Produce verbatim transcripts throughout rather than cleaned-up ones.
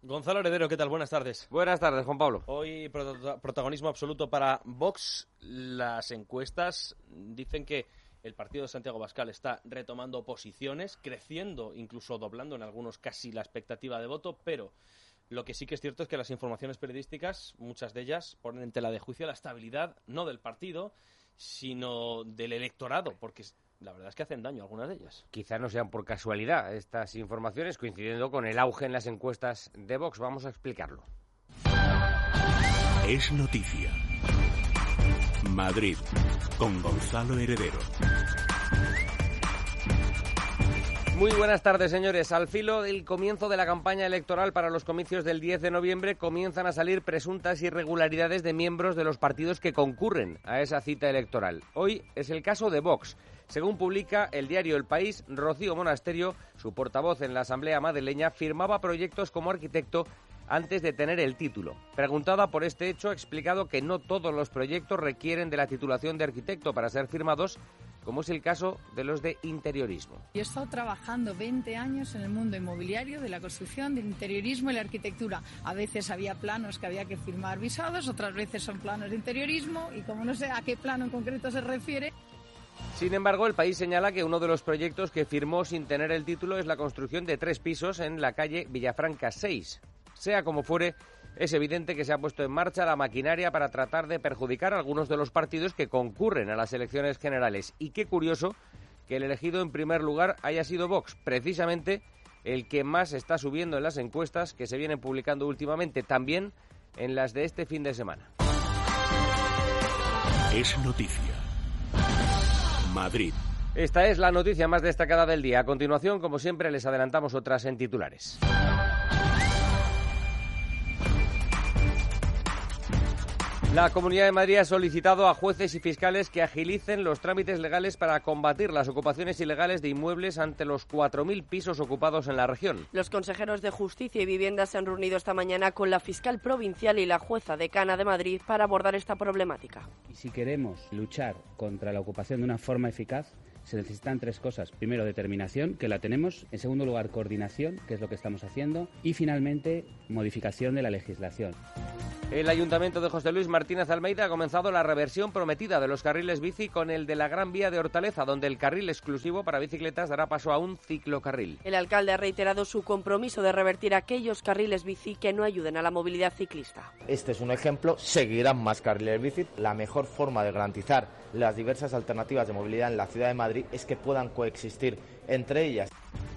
Gonzalo Heredero, ¿qué tal? Buenas tardes. Buenas tardes, Juan Pablo. Hoy prot- protagonismo absoluto para Vox. Las encuestas dicen que el partido de Santiago Abascal está retomando posiciones, creciendo, incluso doblando en algunos casi la expectativa de voto, pero lo que sí que es cierto es que las informaciones periodísticas, muchas de ellas, ponen en tela de juicio la estabilidad, no del partido, sino del electorado, porque la verdad es que hacen daño algunas de ellas. Quizá no sean por casualidad estas informaciones, coincidiendo con el auge en las encuestas de Vox. Vamos a explicarlo. Es noticia. Madrid, con Gonzalo Heredero. Muy buenas tardes, señores. Al filo del comienzo de la campaña electoral para los comicios del diez de noviembre comienzan a salir presuntas irregularidades de miembros de los partidos que concurren a esa cita electoral. Hoy es el caso de Vox. Según publica el diario El País, Rocío Monasterio, su portavoz en la Asamblea madrileña, firmaba proyectos como arquitecto antes de tener el título. Preguntada por este hecho, ha explicado que no todos los proyectos requieren de la titulación de arquitecto para ser firmados, como es el caso de los de interiorismo. Yo he estado trabajando veinte años en el mundo inmobiliario, de la construcción, del interiorismo y la arquitectura. A veces había planos que había que firmar visados, otras veces son planos de interiorismo, y como no sé a qué plano en concreto se refiere. Sin embargo, El País señala que uno de los proyectos que firmó sin tener el título es la construcción de tres pisos en la calle Villafranca seis. Sea como fuere, es evidente que se ha puesto en marcha la maquinaria para tratar de perjudicar a algunos de los partidos que concurren a las elecciones generales. Y qué curioso que el elegido en primer lugar haya sido Vox, precisamente el que más está subiendo en las encuestas que se vienen publicando últimamente, también en las de este fin de semana. Es noticia. Madrid. Esta es la noticia más destacada del día. A continuación, como siempre, les adelantamos otras en titulares. La Comunidad de Madrid ha solicitado a jueces y fiscales que agilicen los trámites legales para combatir las ocupaciones ilegales de inmuebles ante los cuatro mil pisos ocupados en la región. Los consejeros de Justicia y Vivienda se han reunido esta mañana con la fiscal provincial y la jueza decana de Madrid para abordar esta problemática. Y si queremos luchar contra la ocupación de una forma eficaz, se necesitan tres cosas. Primero, determinación, que la tenemos. En segundo lugar, coordinación, que es lo que estamos haciendo. Y finalmente, modificación de la legislación. El Ayuntamiento de José Luis Martínez Almeida ha comenzado la reversión prometida de los carriles bici con el de la Gran Vía de Hortaleza, donde el carril exclusivo para bicicletas dará paso a un ciclocarril. El alcalde ha reiterado su compromiso de revertir aquellos carriles bici que no ayuden a la movilidad ciclista. Este es un ejemplo, seguirán más carriles bici. La mejor forma de garantizar las diversas alternativas de movilidad en la ciudad de Madrid es que puedan coexistir entre ellas.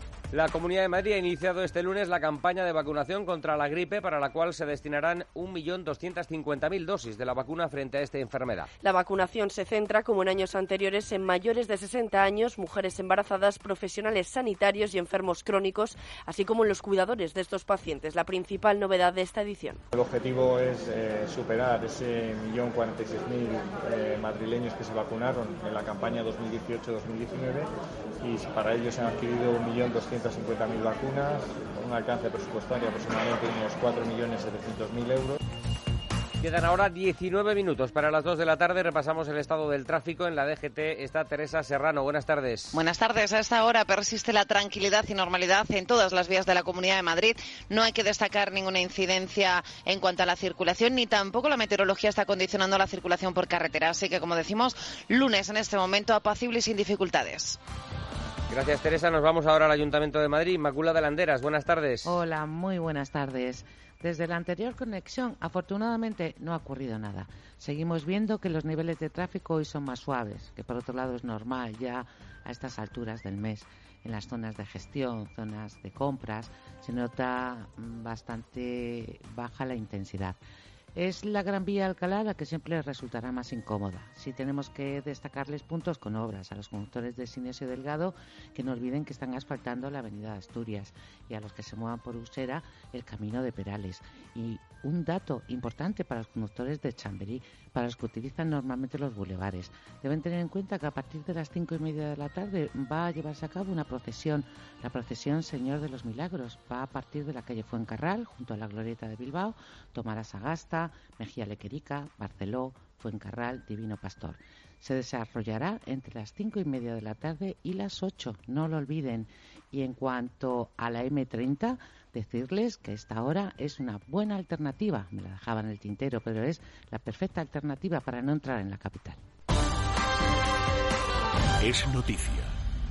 La Comunidad de Madrid ha iniciado este lunes la campaña de vacunación contra la gripe, para la cual se destinarán un millón doscientas cincuenta mil dosis de la vacuna frente a esta enfermedad. La vacunación se centra, como en años anteriores, en mayores de sesenta años, mujeres embarazadas, profesionales sanitarios y enfermos crónicos, así como en los cuidadores de estos pacientes, la principal novedad de esta edición. El objetivo es eh, superar ese millón cuarenta y seis mil eh, madrileños que se vacunaron en la campaña dos mil dieciocho dos mil diecinueve, y para ello se han adquirido un millón doscientas cincuenta mil vacunas, con un alcance presupuestario aproximadamente de unos cuatro millones setecientos mil euros. Quedan ahora diecinueve minutos para las dos de la tarde. Repasamos el estado del tráfico. En la D G T está Teresa Serrano. Buenas tardes. Buenas tardes. A esta hora persiste la tranquilidad y normalidad en todas las vías de la Comunidad de Madrid. No hay que destacar ninguna incidencia en cuanto a la circulación, ni tampoco la meteorología está condicionando la circulación por carretera. Así que, como decimos, lunes en este momento apacible y sin dificultades. Gracias, Teresa. Nos vamos ahora al Ayuntamiento de Madrid. Inmaculada Landeras, buenas tardes. Hola, muy buenas tardes. Desde la anterior conexión, afortunadamente, no ha ocurrido nada. Seguimos viendo que los niveles de tráfico hoy son más suaves, que por otro lado es normal ya a estas alturas del mes. En las zonas de gestión, zonas de compras, se nota bastante baja la intensidad. Es la Gran Vía de Alcalá la que siempre les resultará más incómoda. Sí tenemos que destacarles puntos con obras a los conductores de Sinesio Delgado, que no olviden que están asfaltando la avenida de Asturias, y a los que se muevan por Usera el camino de Perales. Y un dato importante para los conductores de Chamberí, para los que utilizan normalmente los bulevares. Deben tener en cuenta que a partir de las cinco y media de la tarde va a llevarse a cabo una procesión. La procesión Señor de los Milagros va a partir de la calle Fuencarral, junto a la Glorieta de Bilbao, tomará Sagasta, Torrevieja, Mejía Lequerica, Barceló, Fuencarral, Divino Pastor. Se desarrollará entre las cinco y media de la tarde y las ocho, no lo olviden. Y en cuanto a la eme treinta, decirles que esta hora es una buena alternativa. Me la dejaba en el tintero, pero es la perfecta alternativa para no entrar en la capital. Es noticia.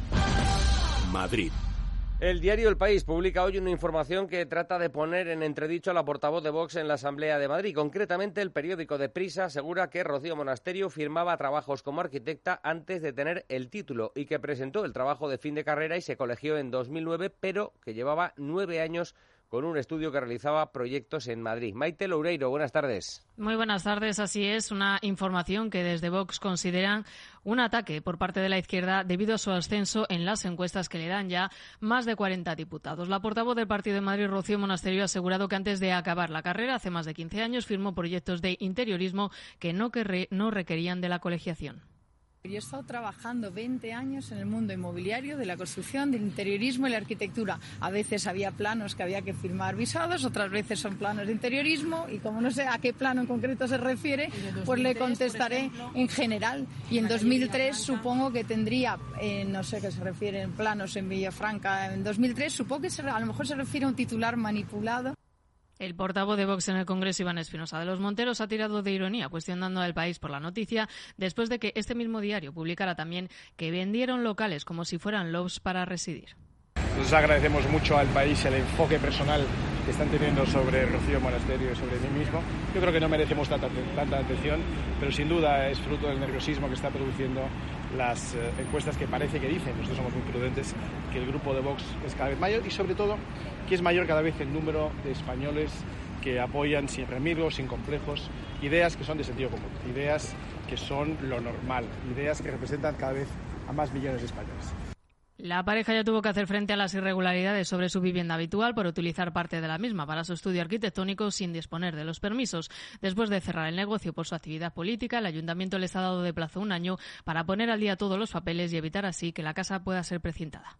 Madrid. El diario El País publica hoy una información que trata de poner en entredicho a la portavoz de Vox en la Asamblea de Madrid. Concretamente, el periódico Deprisa asegura que Rocío Monasterio firmaba trabajos como arquitecta antes de tener el título y que presentó el trabajo de fin de carrera y se colegió en dos mil nueve, pero que llevaba nueve años con un estudio que realizaba proyectos en Madrid. Maite Loureiro, buenas tardes. Muy buenas tardes, así es, una información que desde Vox consideran un ataque por parte de la izquierda debido a su ascenso en las encuestas que le dan ya más de cuarenta diputados. La portavoz del Partido de Madrid, Rocío Monasterio, ha asegurado que antes de acabar la carrera, hace más de quince años, firmó proyectos de interiorismo que no, que no requerían de la colegiación. Yo he estado trabajando veinte años en el mundo inmobiliario, de la construcción, del interiorismo y la arquitectura. A veces había planos que había que firmar visados, otras veces son planos de interiorismo y como no sé a qué plano en concreto se refiere, pues le contestaré en general. Y en dos mil tres supongo que tendría, eh, no sé qué se refiere en planos en Villafranca, en dos mil tres supongo que se, a lo mejor se refiere a un titular manipulado. El portavoz de Vox en el Congreso, Iván Espinosa de los Monteros, ha tirado de ironía, cuestionando al País por la noticia, después de que este mismo diario publicara también que vendieron locales como si fueran lofts para residir. Nosotros agradecemos mucho al País el enfoque personal que están teniendo sobre Rocío Monasterio y sobre mí mismo. Yo creo que no merecemos tanta, tanta atención, pero sin duda es fruto del nerviosismo que está produciendo las eh, encuestas que parece que dicen, nosotros somos muy prudentes, que el grupo de Vox es cada vez mayor y sobre todo que es mayor cada vez el número de españoles que apoyan sin remilgos, sin complejos, ideas que son de sentido común, ideas que son lo normal, ideas que representan cada vez a más millones de españoles. La pareja ya tuvo que hacer frente a las irregularidades sobre su vivienda habitual por utilizar parte de la misma para su estudio arquitectónico sin disponer de los permisos. Después de cerrar el negocio por su actividad política, el ayuntamiento les ha dado de plazo un año para poner al día todos los papeles y evitar así que la casa pueda ser precintada.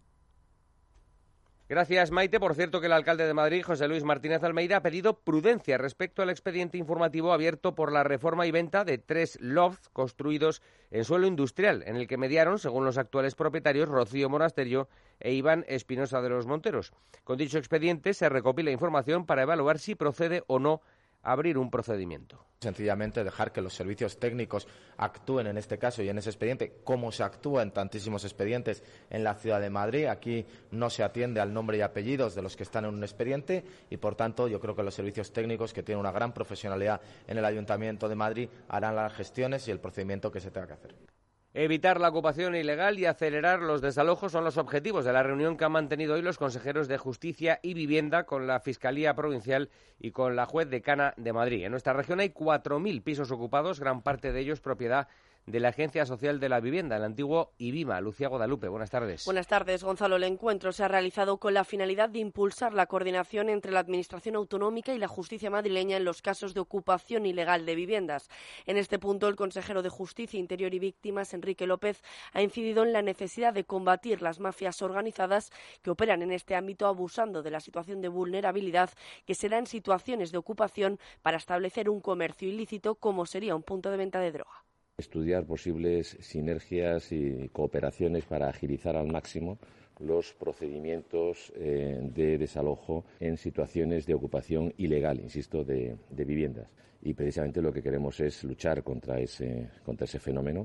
Gracias, Maite. Por cierto, que el alcalde de Madrid, José Luis Martínez Almeida, ha pedido prudencia respecto al expediente informativo abierto por la reforma y venta de tres lofts construidos en suelo industrial, en el que mediaron, según los actuales propietarios, Rocío Monasterio e Iván Espinosa de los Monteros. Con dicho expediente se recopila información para evaluar si procede o no abrir un procedimiento. Sencillamente dejar que los servicios técnicos actúen en este caso y en ese expediente, como se actúa en tantísimos expedientes en la ciudad de Madrid. Aquí no se atiende al nombre y apellidos de los que están en un expediente y, por tanto, yo creo que los servicios técnicos, que tienen una gran profesionalidad en el Ayuntamiento de Madrid, harán las gestiones y el procedimiento que se tenga que hacer. Evitar la ocupación ilegal y acelerar los desalojos son los objetivos de la reunión que han mantenido hoy los consejeros de Justicia y Vivienda con la Fiscalía Provincial y con la juez decana de Madrid. En nuestra región hay cuatro mil pisos ocupados, gran parte de ellos propiedad de la Agencia Social de la Vivienda, el antiguo IBIMA. Lucía Guadalupe, buenas tardes. Buenas tardes, Gonzalo. El encuentro se ha realizado con la finalidad de impulsar la coordinación entre la Administración Autonómica y la Justicia madrileña en los casos de ocupación ilegal de viviendas. En este punto, el consejero de Justicia, Interior y Víctimas, Enrique López, ha incidido en la necesidad de combatir las mafias organizadas que operan en este ámbito abusando de la situación de vulnerabilidad que se da en situaciones de ocupación para establecer un comercio ilícito como sería un punto de venta de droga. Estudiar posibles sinergias y cooperaciones para agilizar al máximo los procedimientos eh, de desalojo en situaciones de ocupación ilegal, insisto, de, de viviendas. Y precisamente lo que queremos es luchar contra ese, contra ese fenómeno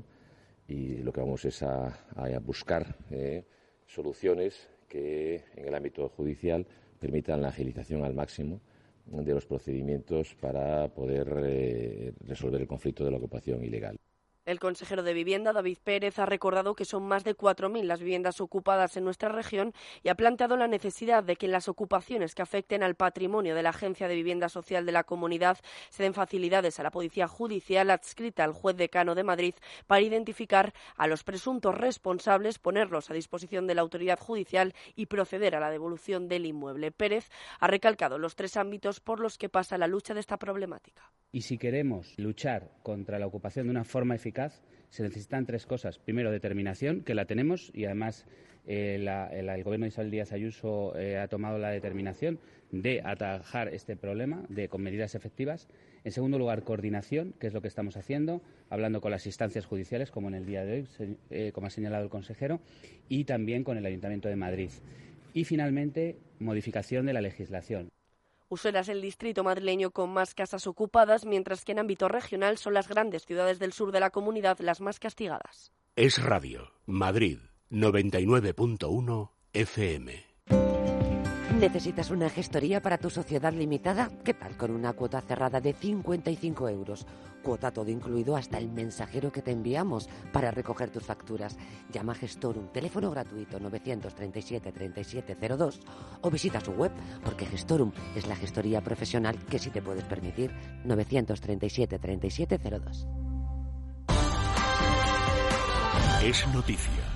y lo que vamos es a, a buscar eh, soluciones que en el ámbito judicial permitan la agilización al máximo de los procedimientos para poder eh, resolver el conflicto de la ocupación ilegal. El consejero de Vivienda, David Pérez, ha recordado que son más de cuatro mil las viviendas ocupadas en nuestra región y ha planteado la necesidad de que en las ocupaciones que afecten al patrimonio de la Agencia de Vivienda Social de la Comunidad se den facilidades a la Policía Judicial adscrita al juez decano de Madrid para identificar a los presuntos responsables, ponerlos a disposición de la autoridad judicial y proceder a la devolución del inmueble. Pérez ha recalcado los tres ámbitos por los que pasa la lucha de esta problemática. Y si queremos luchar contra la ocupación de una forma eficaz, se necesitan tres cosas. Primero, determinación, que la tenemos y además eh, la, la, el Gobierno de Isabel Díaz Ayuso eh, ha tomado la determinación de atajar este problema de, con medidas efectivas. En segundo lugar, coordinación, que es lo que estamos haciendo, hablando con las instancias judiciales, como en el día de hoy, eh, como ha señalado el consejero, y también con el Ayuntamiento de Madrid. Y, finalmente, modificación de la legislación. Usera es el distrito madrileño con más casas ocupadas, mientras que en ámbito regional son las grandes ciudades del sur de la comunidad las más castigadas. Es Radio, Madrid, noventa y nueve punto uno F M. ¿Necesitas una gestoría para tu sociedad limitada? ¿Qué tal con una cuota cerrada de cincuenta y cinco euros? Cuota todo incluido hasta el mensajero que te enviamos para recoger tus facturas. Llama a Gestorum, teléfono gratuito novecientos treinta y siete treinta y siete cero dos o visita su web, porque Gestorum es la gestoría profesional que sí te puedes permitir. novecientos treinta y siete treinta y siete cero dos. Es noticia.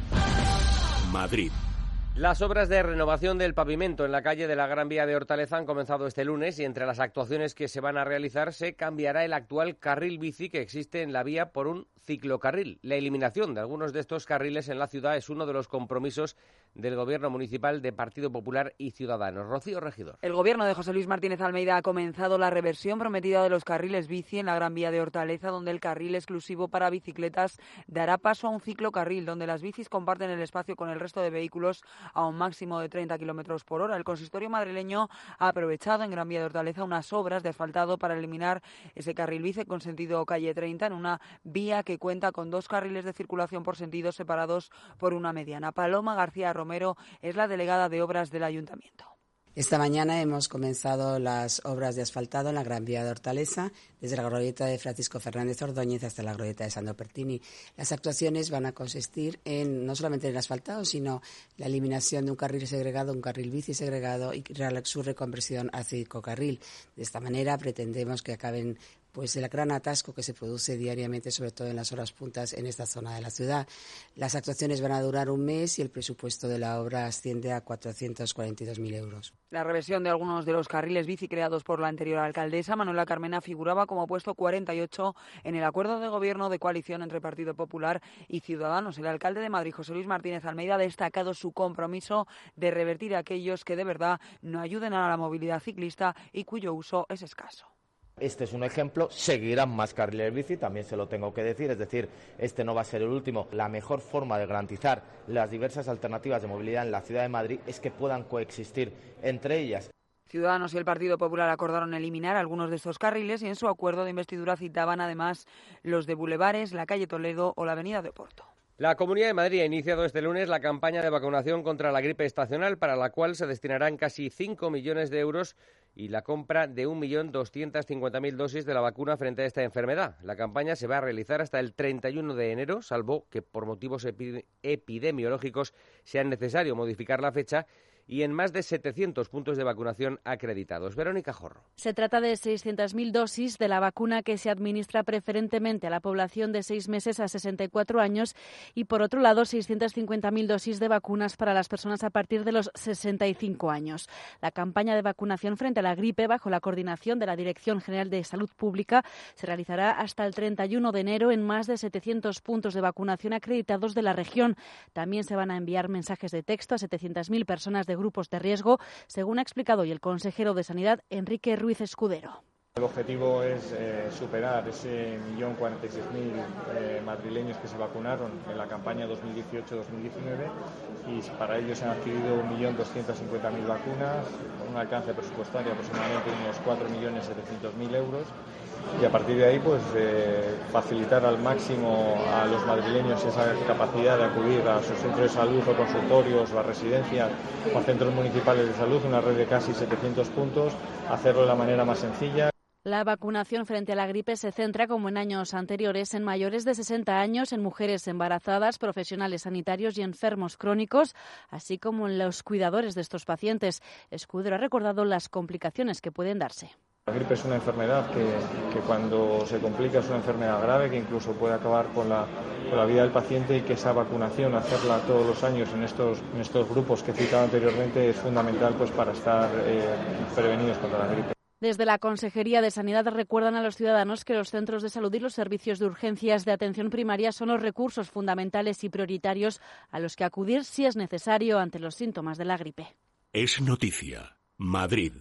Madrid. Las obras de renovación del pavimento en la calle de la Gran Vía de Hortaleza han comenzado este lunes y entre las actuaciones que se van a realizar se cambiará el actual carril bici que existe en la vía por un ciclocarril. La eliminación de algunos de estos carriles en la ciudad es uno de los compromisos del Gobierno municipal de Partido Popular y Ciudadanos. Rocío Regidor. El Gobierno de José Luis Martínez Almeida ha comenzado la reversión prometida de los carriles bici en la Gran Vía de Hortaleza, donde el carril exclusivo para bicicletas dará paso a un ciclocarril, donde las bicis comparten el espacio con el resto de vehículos a un máximo de treinta kilómetros por hora. El consistorio madrileño ha aprovechado en Gran Vía de Hortaleza unas obras de asfaltado para eliminar ese carril bici con sentido calle treinta en una vía que cuenta con dos carriles de circulación por sentido separados por una mediana. Paloma García Romero es la delegada de obras del Ayuntamiento. Esta mañana hemos comenzado las obras de asfaltado en la Gran Vía de Hortaleza, desde la glorieta de Francisco Fernández Ordóñez hasta la glorieta de Sandro Pertini. Las actuaciones van a consistir en no solamente en el asfaltado, sino la eliminación de un carril segregado, un carril bici segregado y su reconversión a ciclocarril. De esta manera pretendemos que acaben pues el gran atasco que se produce diariamente, sobre todo en las horas puntas en esta zona de la ciudad. Las actuaciones van a durar un mes y el presupuesto de la obra asciende a cuatrocientos cuarenta y dos mil euros. La reversión de algunos de los carriles bici creados por la anterior alcaldesa, Manuela Carmena, figuraba como puesto cuarenta y ocho en el acuerdo de gobierno de coalición entre Partido Popular y Ciudadanos. El alcalde de Madrid, José Luis Martínez Almeida, ha destacado su compromiso de revertir a aquellos que de verdad no ayuden a la movilidad ciclista y cuyo uso es escaso. Este es un ejemplo, seguirán más carriles bici, también se lo tengo que decir, es decir, este no va a ser el último. La mejor forma de garantizar las diversas alternativas de movilidad en la ciudad de Madrid es que puedan coexistir entre ellas. Ciudadanos y el Partido Popular acordaron eliminar algunos de estos carriles y en su acuerdo de investidura citaban además los de Bulevares, la calle Toledo o la avenida de Oporto. La Comunidad de Madrid ha iniciado este lunes la campaña de vacunación contra la gripe estacional, para la cual se destinarán casi cinco millones de euros y la compra de un millón doscientas cincuenta mil dosis de la vacuna frente a esta enfermedad. La campaña se va a realizar hasta el treinta y uno de enero, salvo que por motivos epi- epidemiológicos sea necesario modificar la fecha, y en más de setecientos puntos de vacunación acreditados. Verónica Jorro. Se trata de seiscientas mil dosis de la vacuna que se administra preferentemente a la población de seis meses a sesenta y cuatro años y, por otro lado, seiscientas cincuenta mil dosis de vacunas para las personas a partir de los sesenta y cinco años. La campaña de vacunación frente a la gripe, bajo la coordinación de la Dirección General de Salud Pública, se realizará hasta el treinta y uno de enero en más de setecientos puntos de vacunación acreditados de la región. También se van a enviar mensajes de texto a setecientas mil personas de grupos de riesgo, según ha explicado hoy el consejero de Sanidad, Enrique Ruiz Escudero. El objetivo es eh, superar ese millón cuarenta y seis mil eh, madrileños que se vacunaron en la campaña dos mil dieciocho dos mil diecinueve y para ello se han adquirido un millón doscientas cincuenta mil vacunas, con un alcance presupuestario aproximadamente de unos cuatro millones setecientos mil euros y a partir de ahí pues eh, facilitar al máximo a los madrileños esa capacidad de acudir a sus centros de salud o consultorios o a residencias o a centros municipales de salud, una red de casi setecientos puntos, hacerlo de la manera más sencilla. La vacunación frente a la gripe se centra, como en años anteriores, en mayores de sesenta años, en mujeres embarazadas, profesionales sanitarios y enfermos crónicos, así como en los cuidadores de estos pacientes. Escudero ha recordado las complicaciones que pueden darse. La gripe es una enfermedad que, que cuando se complica es una enfermedad grave que incluso puede acabar con la, con la vida del paciente y que esa vacunación, hacerla todos los años en estos, en estos grupos que he citado anteriormente, es fundamental pues, para estar eh, prevenidos contra la gripe. Desde la Consejería de Sanidad recuerdan a los ciudadanos que los centros de salud y los servicios de urgencias de atención primaria son los recursos fundamentales y prioritarios a los que acudir si es necesario ante los síntomas de la gripe. Es noticia. Madrid.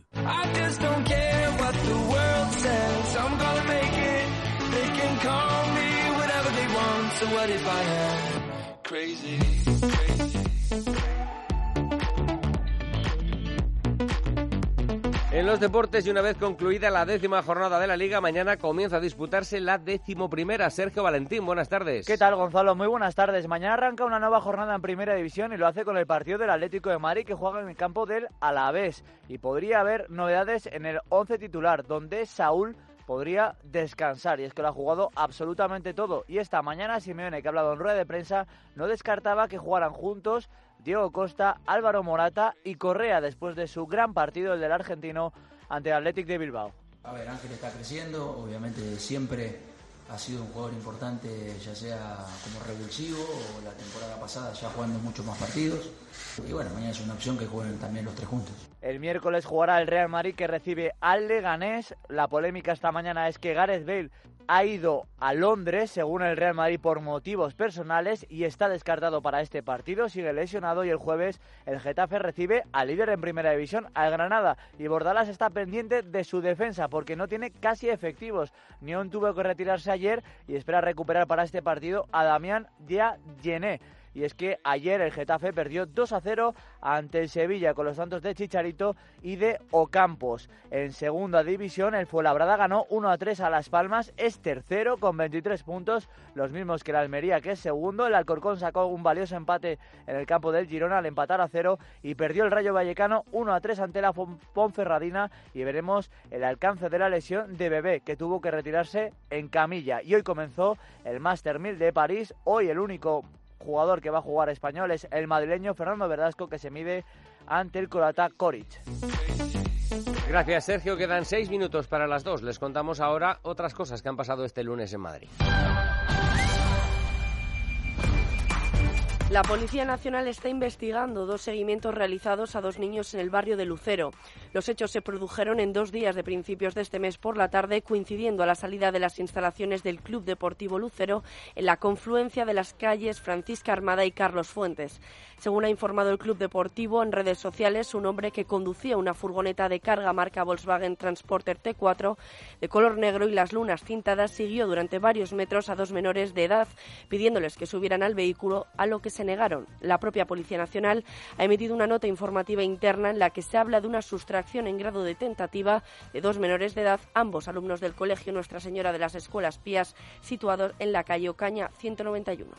En los deportes, y una vez concluida la décima jornada de la Liga, mañana comienza a disputarse la decimoprimera. Sergio Valentín, buenas tardes. ¿Qué tal, Gonzalo? Muy buenas tardes. Mañana arranca una nueva jornada en Primera División y lo hace con el partido del Atlético de Madrid, que juega en el campo del Alavés. Y podría haber novedades en el once titular, donde Saúl podría descansar, y es que lo ha jugado absolutamente todo. Y esta mañana Simeone, que ha hablado en rueda de prensa, no descartaba que jugaran juntos Diego Costa, Álvaro Morata y Correa, después de su gran partido, el del argentino, ante el Athletic de Bilbao. A ver, Ángel está creciendo, obviamente siempre ha sido un jugador importante, ya sea como revulsivo o la temporada pasada ya jugando muchos más partidos. Y bueno, mañana es una opción que jueguen también los tres juntos. El miércoles jugará el Real Madrid, que recibe al Leganés. La polémica esta mañana es que Gareth Bale ha ido a Londres, según el Real Madrid, por motivos personales y está descartado para este partido. Sigue lesionado, y el jueves el Getafe recibe al líder en Primera División, al Granada. Y Bordalás está pendiente de su defensa porque no tiene casi efectivos. Nión tuvo que retirarse ayer y espera recuperar para este partido a Damián Diayené. Y es que ayer el Getafe perdió dos a cero ante el Sevilla con los tantos de Chicharito y de Ocampos. En segunda división el Fuenlabrada ganó uno a tres a Las Palmas, es tercero con veintitrés puntos, los mismos que el Almería, que es segundo. El Alcorcón sacó un valioso empate en el campo del Girona al empatar a cero, y perdió el Rayo Vallecano uno a tres ante la Ponferradina, y veremos el alcance de la lesión de Bebé, que tuvo que retirarse en camilla. Y hoy comenzó el Master mil de París. Hoy el único jugador que va a jugar español es el madrileño Fernando Verdasco, que se mide ante el croata Koric. Gracias, Sergio. Quedan seis minutos para las dos. Les contamos ahora otras cosas que han pasado este lunes en Madrid. La Policía Nacional está investigando dos seguimientos realizados a dos niños en el barrio de Lucero. Los hechos se produjeron en dos días de principios de este mes por la tarde, coincidiendo a la salida de las instalaciones del Club Deportivo Lucero en la confluencia de las calles Francisca Armada y Carlos Fuentes. Según ha informado el Club Deportivo en redes sociales, un hombre que conducía una furgoneta de carga marca Volkswagen Transporter T cuatro de color negro y las lunas tintadas siguió durante varios metros a dos menores de edad, pidiéndoles que subieran al vehículo, a lo que se negaron. La propia Policía Nacional ha emitido una nota informativa interna en la que se habla de una sustracción en grado de tentativa de dos menores de edad, ambos alumnos del Colegio Nuestra Señora de las Escuelas Pías, situados en la calle Ocaña ciento noventa y uno.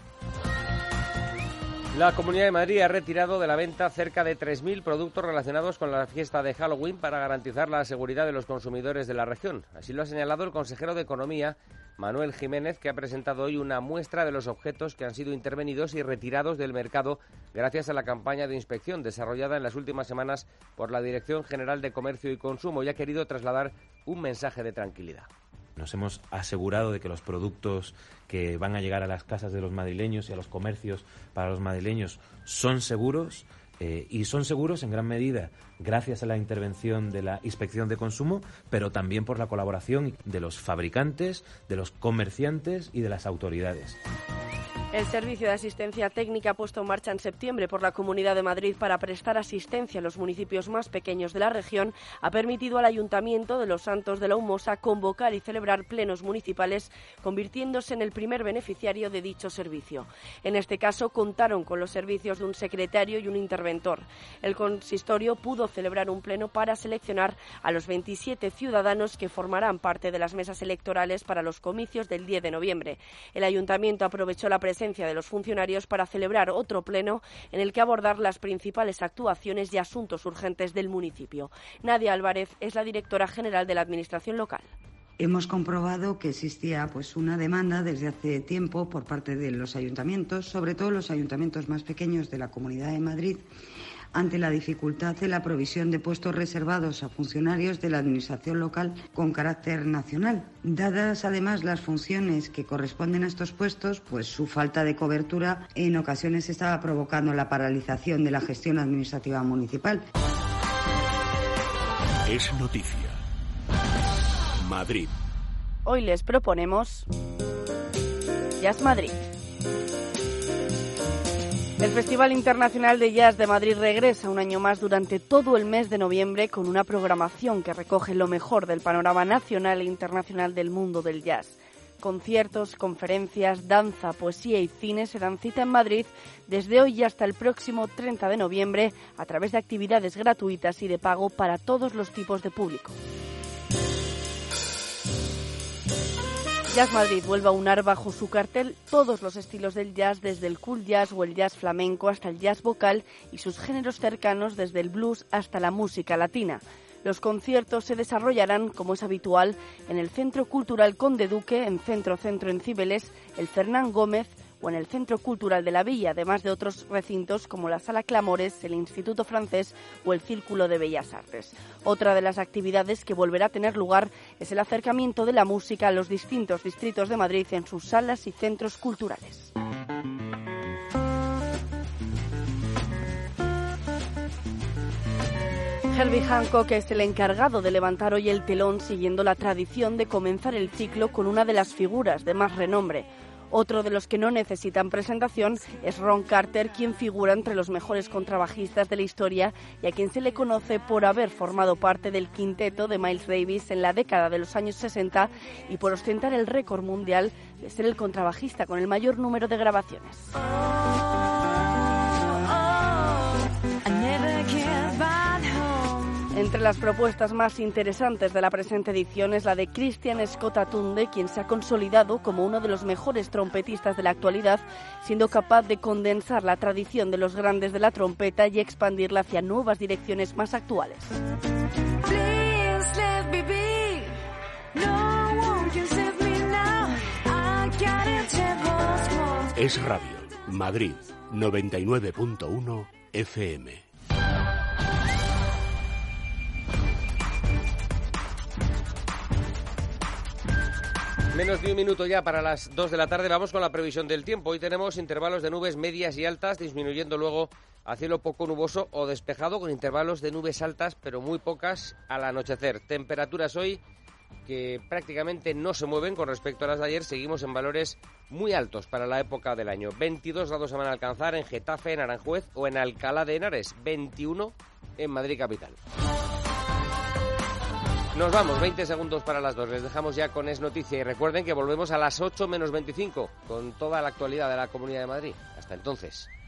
La Comunidad de Madrid ha retirado de la venta cerca de tres mil productos relacionados con la fiesta de Halloween para garantizar la seguridad de los consumidores de la región. Así lo ha señalado el consejero de Economía, Manuel Jiménez, que ha presentado hoy una muestra de los objetos que han sido intervenidos y retirados del mercado gracias a la campaña de inspección desarrollada en las últimas semanas por la Dirección General de Comercio y Consumo, y ha querido trasladar un mensaje de tranquilidad. Nos hemos asegurado de que los productos que van a llegar a las casas de los madrileños y a los comercios para los madrileños son seguros, eh, y son seguros en gran medida gracias a la intervención de la Inspección de Consumo, pero también por la colaboración de los fabricantes, de los comerciantes y de las autoridades. El Servicio de Asistencia Técnica, puesto en marcha en septiembre por la Comunidad de Madrid para prestar asistencia a los municipios más pequeños de la región, ha permitido al Ayuntamiento de Los Santos de la Humosa convocar y celebrar plenos municipales, convirtiéndose en el primer beneficiario de dicho servicio. En este caso, contaron con los servicios de un secretario y un interventor. El consistorio pudo celebrar un pleno para seleccionar a los veintisiete ciudadanos que formarán parte de las mesas electorales para los comicios del diez de noviembre. El Ayuntamiento aprovechó la presencia de los funcionarios para celebrar otro pleno en el que abordar las principales actuaciones y asuntos urgentes del municipio. Nadia Álvarez es la directora general de la Administración local. Hemos comprobado que existía pues una demanda desde hace tiempo por parte de los ayuntamientos, sobre todo los ayuntamientos más pequeños de la Comunidad de Madrid, ante la dificultad de la provisión de puestos reservados a funcionarios de la Administración local con carácter nacional. Dadas además las funciones que corresponden a estos puestos, pues su falta de cobertura en ocasiones estaba provocando la paralización de la gestión administrativa municipal. Es noticia. Madrid. Hoy les proponemos Jazz Madrid. El Festival Internacional de Jazz de Madrid regresa un año más durante todo el mes de noviembre con una programación que recoge lo mejor del panorama nacional e internacional del mundo del jazz. Conciertos, conferencias, danza, poesía y cine se dan cita en Madrid desde hoy y hasta el próximo treinta de noviembre a través de actividades gratuitas y de pago para todos los tipos de público. Jazz Madrid vuelve a unar bajo su cartel todos los estilos del jazz, desde el cool jazz o el jazz flamenco hasta el jazz vocal y sus géneros cercanos desde el blues hasta la música latina. Los conciertos se desarrollarán, como es habitual, en el Centro Cultural Conde Duque, en Centro Centro en Cibeles, el Fernán Gómez o en el Centro Cultural de la Villa, además de otros recintos como la Sala Clamores, el Instituto Francés o el Círculo de Bellas Artes. Otra de las actividades que volverá a tener lugar es el acercamiento de la música a los distintos distritos de Madrid en sus salas y centros culturales. Herbie Hancock es el encargado de levantar hoy el telón siguiendo la tradición de comenzar el ciclo con una de las figuras de más renombre. Otro de los que no necesitan presentación es Ron Carter, quien figura entre los mejores contrabajistas de la historia y a quien se le conoce por haber formado parte del quinteto de Miles Davis en la década de los años sesenta y por ostentar el récord mundial de ser el contrabajista con el mayor número de grabaciones. Entre las propuestas más interesantes de la presente edición es la de Christian Scott Atunde, quien se ha consolidado como uno de los mejores trompetistas de la actualidad, siendo capaz de condensar la tradición de los grandes de la trompeta y expandirla hacia nuevas direcciones más actuales. Es Radio, Madrid, noventa y nueve punto uno F M. Menos de un minuto ya para las dos de la tarde. Vamos con la previsión del tiempo. Hoy tenemos intervalos de nubes medias y altas, disminuyendo luego a cielo poco nuboso o despejado, con intervalos de nubes altas, pero muy pocas al anochecer. Temperaturas hoy que prácticamente no se mueven con respecto a las de ayer. Seguimos en valores muy altos para la época del año. veintidós grados se van a alcanzar en Getafe, en Aranjuez o en Alcalá de Henares. veintiuno en Madrid capital. Nos vamos, veinte segundos para las dos. Les dejamos ya con Es Noticia y recuerden que volvemos a las ocho menos veinticinco con toda la actualidad de la Comunidad de Madrid. Hasta entonces.